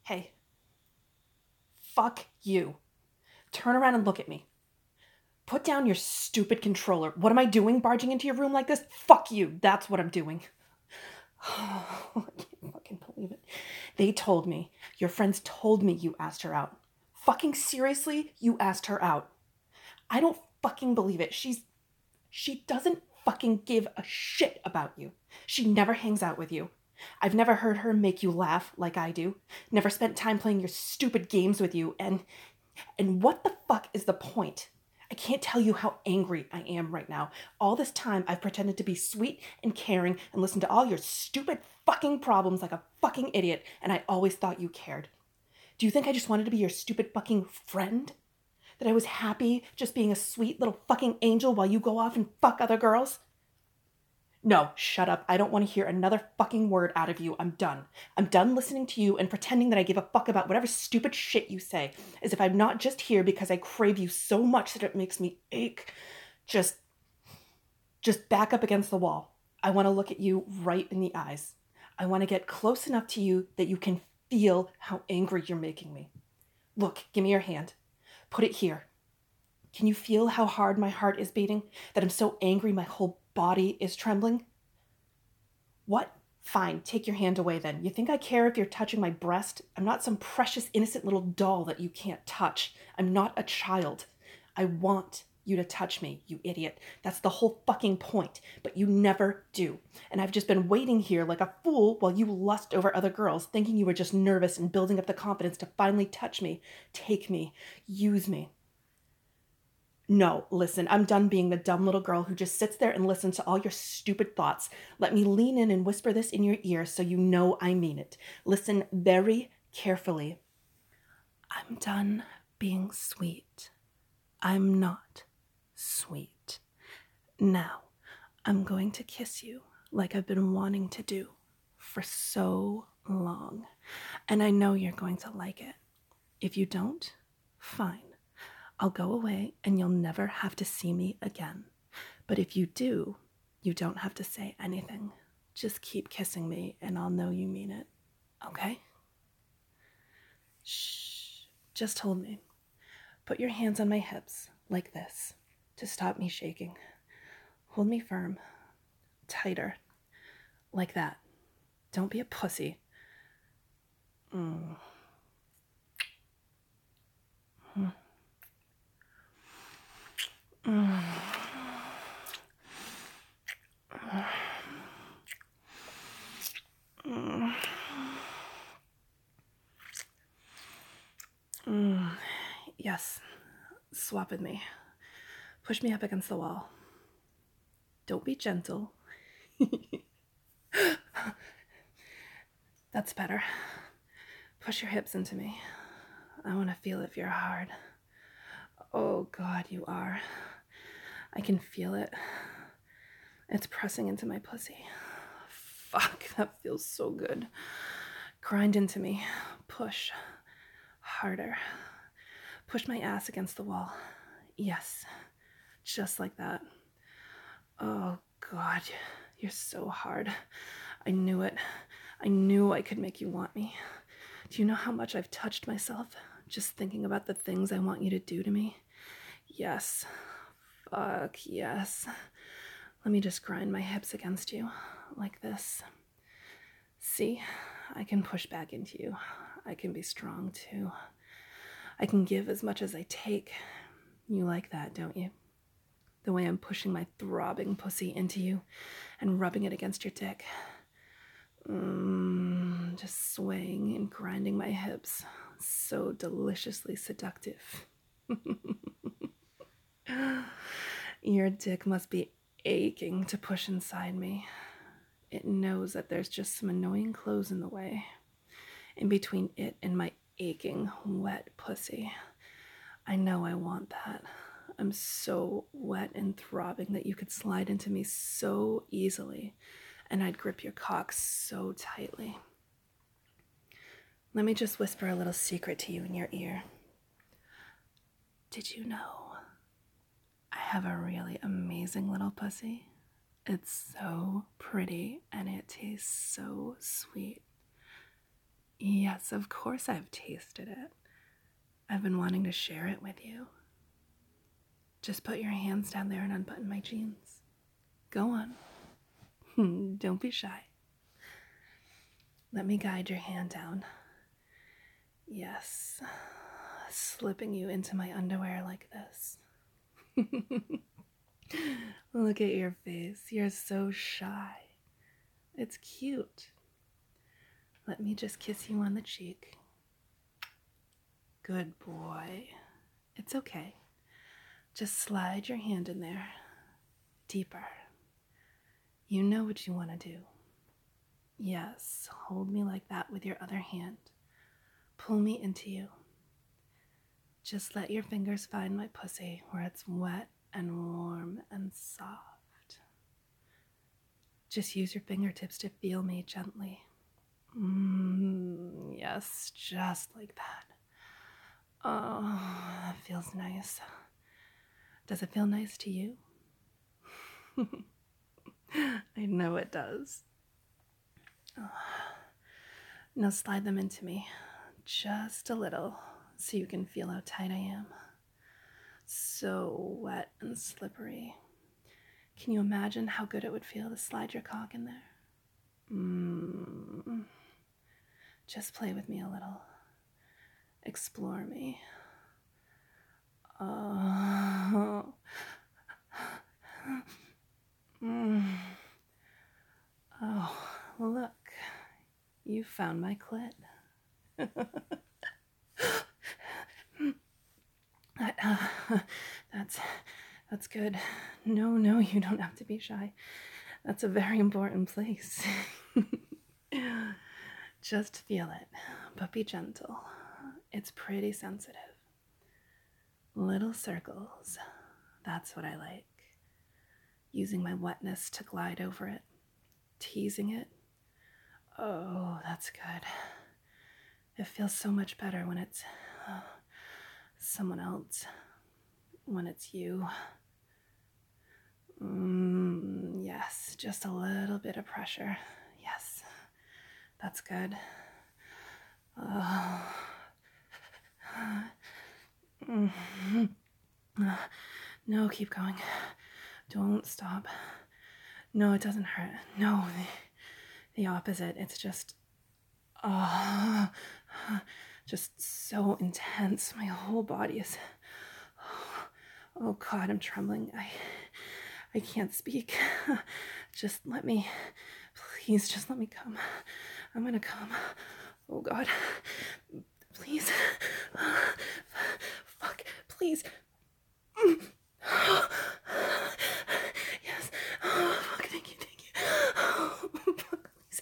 Hey, fuck you. Turn around and look at me. Put down your stupid controller. What am I doing barging into your room like this? Fuck you. That's what I'm doing. I can't fucking believe it. They told me, your friends told me you asked her out. Fucking seriously, you asked her out. I don't fucking believe it. She doesn't fucking give a shit about you. She never hangs out with you. I've never heard her make you laugh like I do. Never spent time playing your stupid games with you. And what the fuck is the point? I can't tell you how angry I am right now. All this time I've pretended to be sweet and caring and listened to all your stupid fucking problems like a fucking idiot, and I always thought you cared. Do you think I just wanted to be your stupid fucking friend? That I was happy just being a sweet little fucking angel while you go off and fuck other girls? No, shut up. I don't want to hear another fucking word out of you. I'm done. I'm done listening to you and pretending that I give a fuck about whatever stupid shit you say, as if I'm not just here because I crave you so much that it makes me ache. Just back up against the wall. I want to look at you right in the eyes. I want to get close enough to you that you can feel how angry you're making me. Look, give me your hand. Put it here. Can you feel how hard my heart is beating? That I'm so angry my whole body is trembling? What? Fine, take your hand away then. You think I care if you're touching my breast? I'm not some precious, innocent little doll that you can't touch. I'm not a child. I want you to touch me, you idiot. That's the whole fucking point. But you never do. And I've just been waiting here like a fool while you lust over other girls, thinking you were just nervous and building up the confidence to finally touch me, take me, use me. No, listen, I'm done being the dumb little girl who just sits there and listens to all your stupid thoughts. Let me lean in and whisper this in your ear so you know I mean it. Listen very carefully. I'm done being sweet. I'm not sweet. Now, I'm going to kiss you like I've been wanting to do for so long. And I know you're going to like it. If you don't, fine. I'll go away and you'll never have to see me again. But if you do, you don't have to say anything. Just keep kissing me and I'll know you mean it. Okay? Shh. Just hold me. Put your hands on my hips, like this, to stop me shaking. Hold me firm. Tighter. Like that. Don't be a pussy. Mm. Mm. Mm. Mm. Yes. Swap with me. Push me up against the wall. Don't be gentle. That's better. Push your hips into me. I want to feel if you're hard. Oh God, you are. I can feel it. It's pressing into my pussy. Fuck, that feels so good. Grind into me. Push. Harder. Push my ass against the wall. Yes. Just like that. Oh God, you're so hard. I knew it. I knew I could make you want me. Do you know how much I've touched myself just thinking about the things I want you to do to me? Yes. Fuck yes. Let me just grind my hips against you, like this. See? I can push back into you. I can be strong too. I can give as much as I take. You like that, don't you? The way I'm pushing my throbbing pussy into you and rubbing it against your dick. Just swaying and grinding my hips. So deliciously seductive. Your dick must be aching to push inside me. It knows that there's just some annoying clothes in the way. In between it and my aching, wet pussy. I know I want that. I'm so wet and throbbing that you could slide into me so easily, and I'd grip your cock so tightly. Let me just whisper a little secret to you in your ear. Did you know I have a really amazing little pussy? It's so pretty and it tastes so sweet. Yes, of course I've tasted it. I've been wanting to share it with you. Just put your hands down there and unbutton my jeans. Go on. Don't be shy. Let me guide your hand down. Yes, slipping you into my underwear like this. Look at your face. You're so shy. It's cute. Let me just kiss you on the cheek. Good boy. It's okay. Just slide your hand in there. Deeper. You know what you want to do. Yes, hold me like that with your other hand. Pull me into you. Just let your fingers find my pussy where it's wet and warm and soft. Just use your fingertips to feel me gently. Yes, just like that. Oh, that feels nice. Does it feel nice to you? I know it does. Oh. Now slide them into me, just a little, so you can feel how tight I am. So wet and slippery. Can you imagine how good it would feel to slide your cock in there? Just play with me a little. Explore me. Oh. Oh, look. You found my clit. That's good. No, you don't have to be shy. That's a very important place. Just feel it, but be gentle. It's pretty sensitive. Little circles. That's what I like. Using my wetness to glide over it. Teasing it. Oh, that's good. It feels so much better when it's someone else. When it's you. Yes, just a little bit of pressure. Yes, that's good. No, keep going. Don't stop. No, it doesn't hurt. No, the opposite. It's just so intense. My whole body is. Oh God, I'm trembling. I can't speak. Just let me, please, just let me come. I'm gonna come. Oh God, please. Fuck, please. Yes. Oh, fuck, thank you. Oh, fuck, please.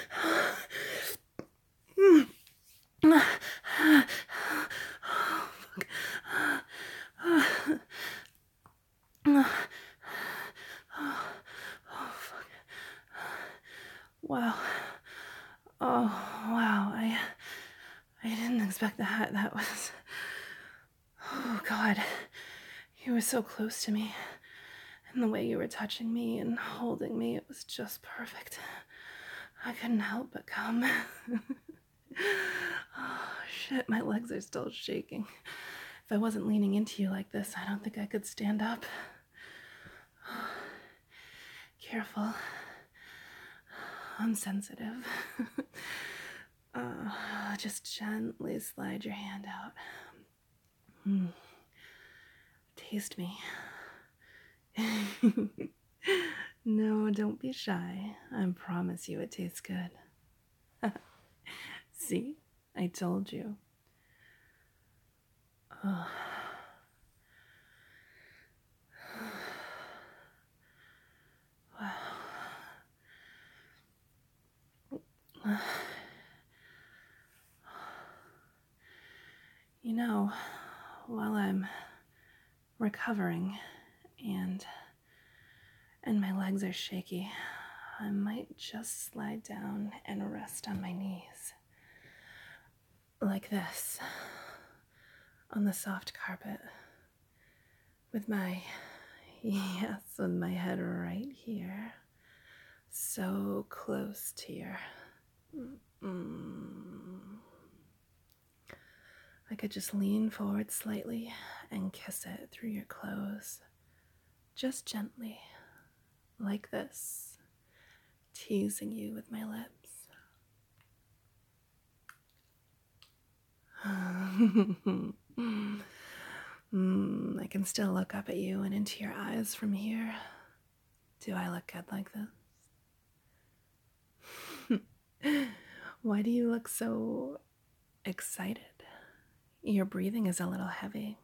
Wow. Oh, wow. I didn't expect that. That was... Oh, God. You were so close to me. And the way you were touching me and holding me, it was just perfect. I couldn't help but come. Oh, shit. My legs are still shaking. If I wasn't leaning into you like this, I don't think I could stand up. Careful. I'm sensitive. Just gently slide your hand out. Taste me. No, don't be shy. I promise you it tastes good. See? I told you. Oh. Wow. You know, while I'm recovering and my legs are shaky, I might just slide down and rest on my knees. Like this. On the soft carpet. With my head right here. So close to your I could just lean forward slightly and kiss it through your clothes. Just gently, like this, teasing you with my lips. I can still look up at you and into your eyes from here. Do I look good like this? Why do you look so excited? Your breathing is a little heavy.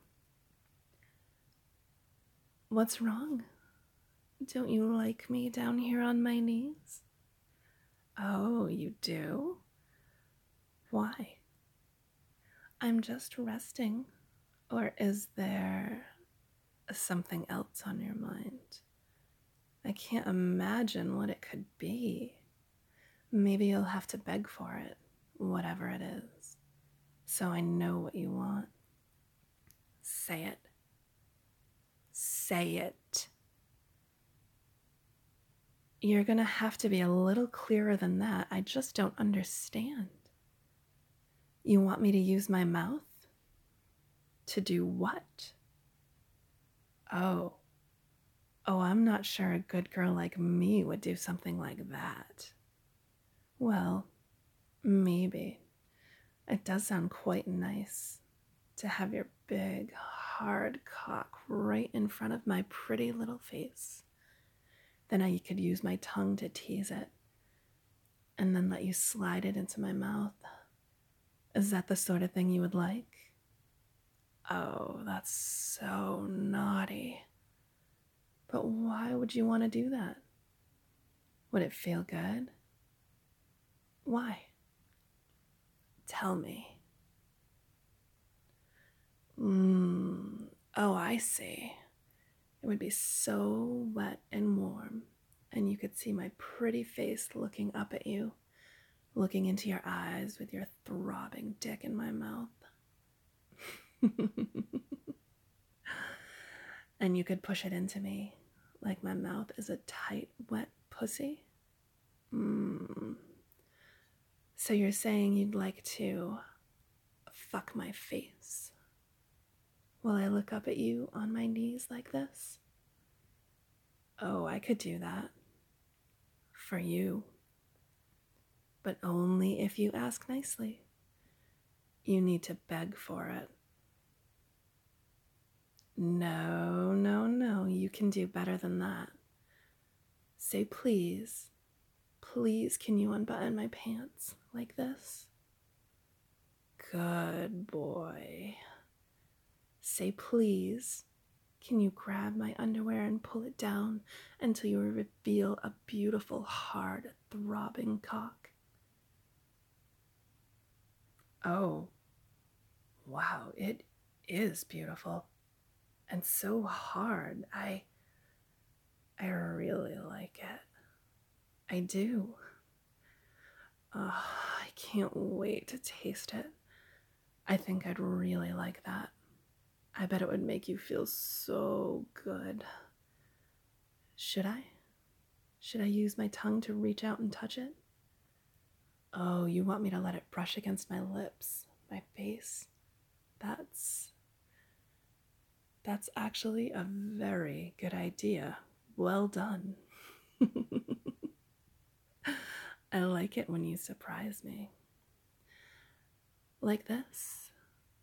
What's wrong? Don't you like me down here on my knees? Oh, you do? Why? I'm just resting. Or is there something else on your mind? I can't imagine what it could be. Maybe you'll have to beg for it, whatever it is, so I know what you want. Say it. Say it. You're gonna have to be a little clearer than that. I just don't understand. You want me to use my mouth? To do what? Oh, I'm not sure a good girl like me would do something like that. Well, maybe. It does sound quite nice to have your big, hard cock right in front of my pretty little face. Then I could use my tongue to tease it and then let you slide it into my mouth. Is that the sort of thing you would like? Oh, that's so naughty. But why would you want to do that? Would it feel good? Why? Tell me. Oh, I see. It would be so wet and warm, and you could see my pretty face looking up at you, looking into your eyes with your throbbing dick in my mouth. And you could push it into me like my mouth is a tight, wet pussy. So you're saying you'd like to fuck my face while I look up at you on my knees like this? Oh, I could do that. For you. But only if you ask nicely. You need to beg for it. No, no, no. You can do better than that. Say please. Please, can you unbutton my pants like this? Good boy. Say please. Can you grab my underwear and pull it down until you reveal a beautiful, hard, throbbing cock? Oh, wow, it is beautiful. And so hard. I really like it. I do. I can't wait to taste it. I think I'd really like that. I bet it would make you feel so good. Should I? Should I use my tongue to reach out and touch it? Oh, you want me to let it brush against my lips, my face? That's actually a very good idea. Well done. I like it when you surprise me. Like this.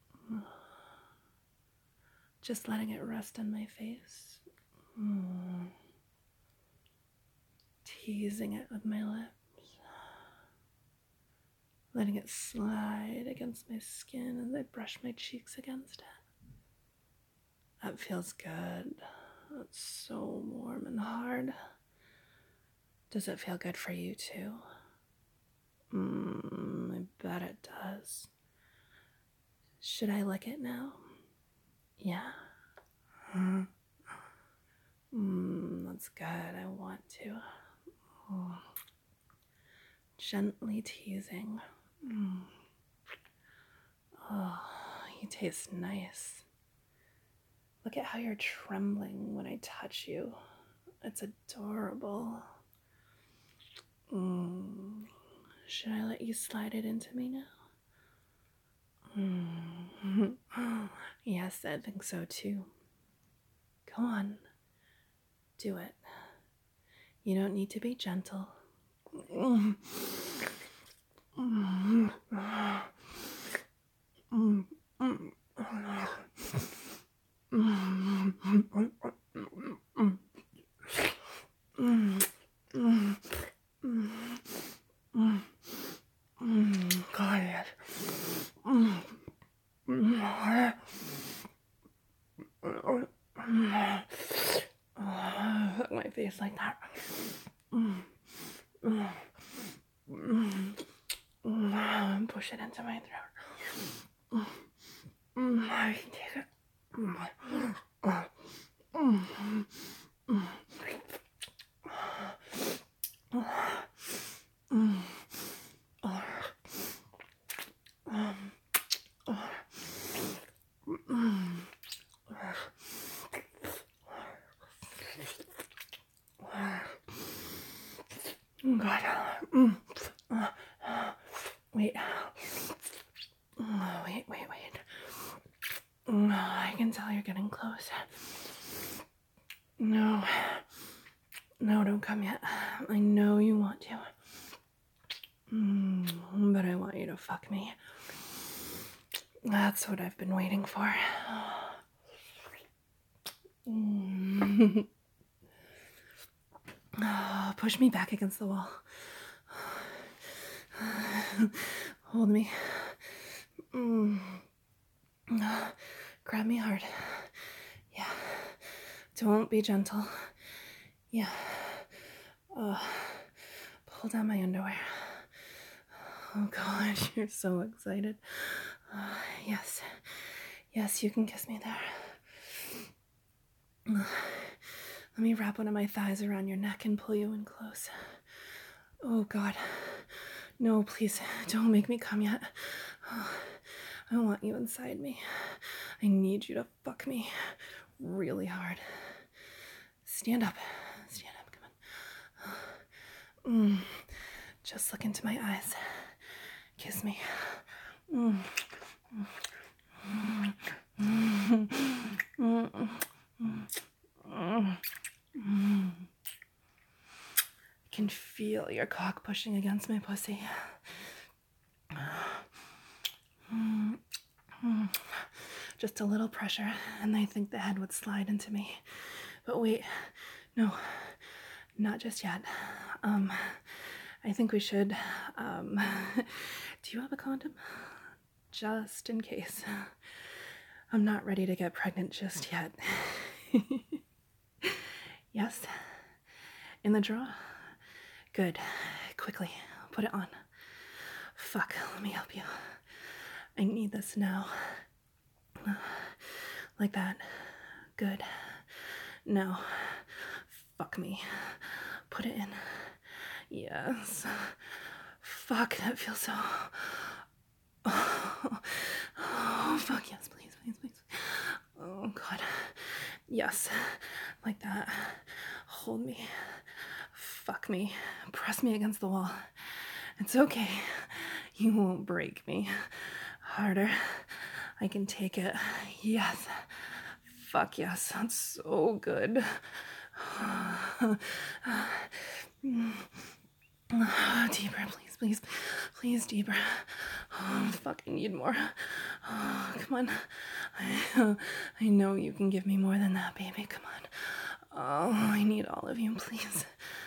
Just letting it rest on my face. Teasing it with my lips. Letting it slide against my skin as I brush my cheeks against it. That feels good. It's so warm and hard. Does it feel good for you too? I bet it does. Should I lick it now? Yeah. That's good. I want to. Gently teasing. Oh, you taste nice. Look at how you're trembling when I touch you. It's adorable. Should I let you slide it into me now? Yes, I think so too. Go on. Do it. You don't need to be gentle. God. Fuck my face like that. Push it into my throat. I can take it. God. Wait. Wait. I can tell you're getting close. No, don't come yet. I know you want to. But I want you to fuck me. That's what I've been waiting for. Push me back against the wall. Hold me. Grab me hard. Yeah. Don't be gentle. Yeah. Pull down my underwear. Oh God, you're so excited. Yes. Yes, you can kiss me there. Let me wrap one of my thighs around your neck and pull you in close. Oh God. No, please, don't make me come yet. I want you inside me. I need you to fuck me really hard. Stand up. Come on. Just look into my eyes. Kiss me. I can feel your cock pushing against my pussy. Just a little pressure, and I think the head would slide into me. But wait, no, not just yet. I think we should, do you have a condom? Just in case. I'm not ready to get pregnant just yet. Yes? In the drawer? Good. Quickly, put it on. Fuck, let me help you. I need this now. Like that. Good. Now, fuck me. Put it in. Yes. Fuck, that feels so... Oh, fuck, yes, please. Oh, God. Yes, like that. Hold me. Fuck me. Press me against the wall. It's okay. You won't break me. Harder. I can take it. Yes. Fuck yes. That's so good. Deeper, please. Please, deeper. Oh, fuck, I need more. Oh, come on. I know you can give me more than that, baby. Come on. Oh, I need all of you, please.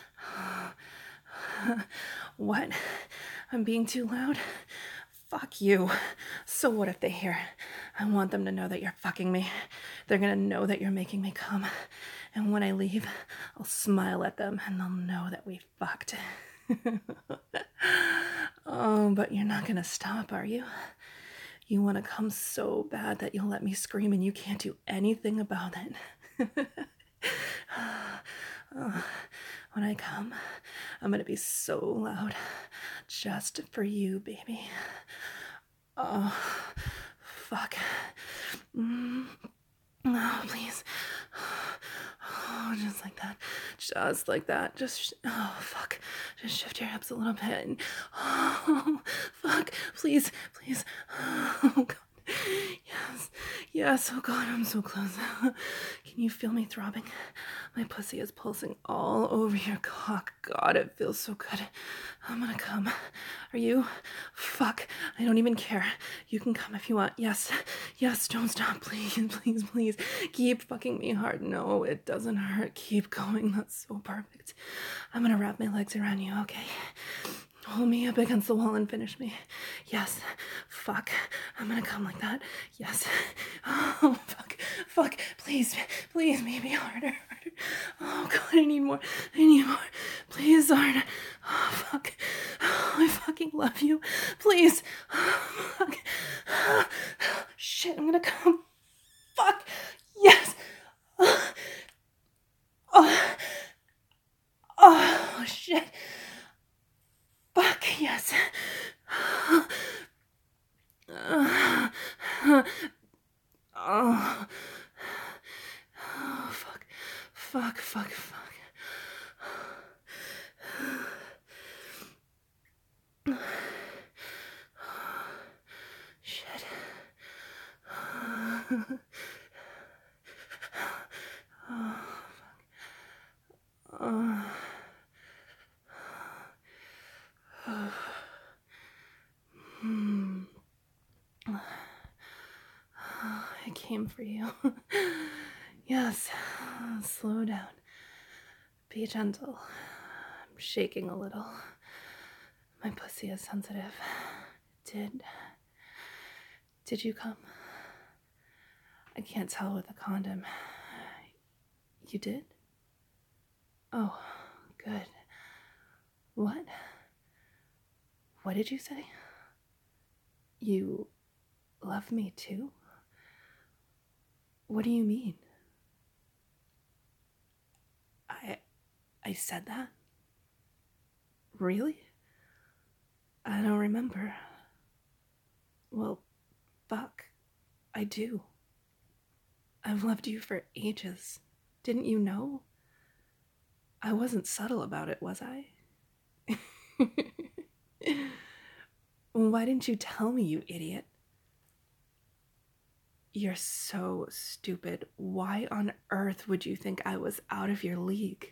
What? I'm being too loud? Fuck you. So what if they hear? I want them to know that you're fucking me. They're gonna know that you're making me come. And when I leave, I'll smile at them and they'll know that we fucked. Oh, but you're not gonna stop, are you? You want to come so bad that you'll let me scream and you can't do anything about it. When I come, I'm gonna be so loud. Just for you, baby. Oh, fuck. Oh, please. Oh, just like that. Just like that. Oh, fuck. Just shift your hips a little bit. Oh, fuck. Please. Oh, God. Yes. Yes. Oh God, I'm so close. Can you feel me throbbing? My pussy is pulsing all over your cock. God, it feels so good. I'm gonna come. Are you? Fuck. I don't even care. You can come if you want. Yes. Yes, don't stop. Please, please, please. Keep fucking me hard. No, it doesn't hurt. Keep going. That's so perfect. I'm gonna wrap my legs around you, okay? Hold me up against the wall and finish me. Yes. Fuck. I'm gonna come like that. Yes. Oh, fuck. Fuck. Please. Please, maybe harder. Oh, God, I need more. I need more. Please, harder. Oh, fuck. Oh, I fucking love you. Please. Oh, fuck. Shit, I'm gonna come. Fuck. Yes. Oh, oh shit. Fuck, yes. Oh, fuck. Fuck, fuck, fuck. Shit. I came for you. Yes. Slow down. Be gentle. I'm shaking a little. My pussy is sensitive. Did you come? I can't tell with a condom. You did? Oh, good. What? What did you say? You love me too? What do you mean? I said that? Really? I don't remember. Well, fuck. I do. I've loved you for ages. Didn't you know? I wasn't subtle about it, was I? Why didn't you tell me, you idiot? You're so stupid. Why on earth would you think I was out of your league?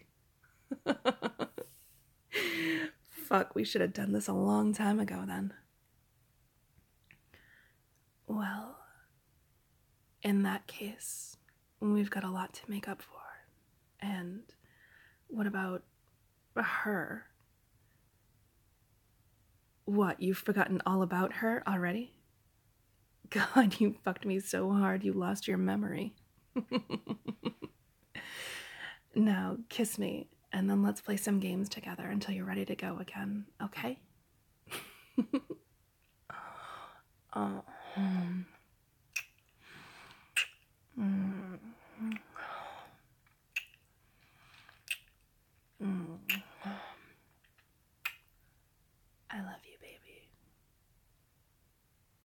Fuck, we should have done this a long time ago then. Well, in that case, we've got a lot to make up for. And what about her? What, you've forgotten all about her already? God, you fucked me so hard you lost your memory. Now, kiss me, and then let's play some games together until you're ready to go again, okay? Oh.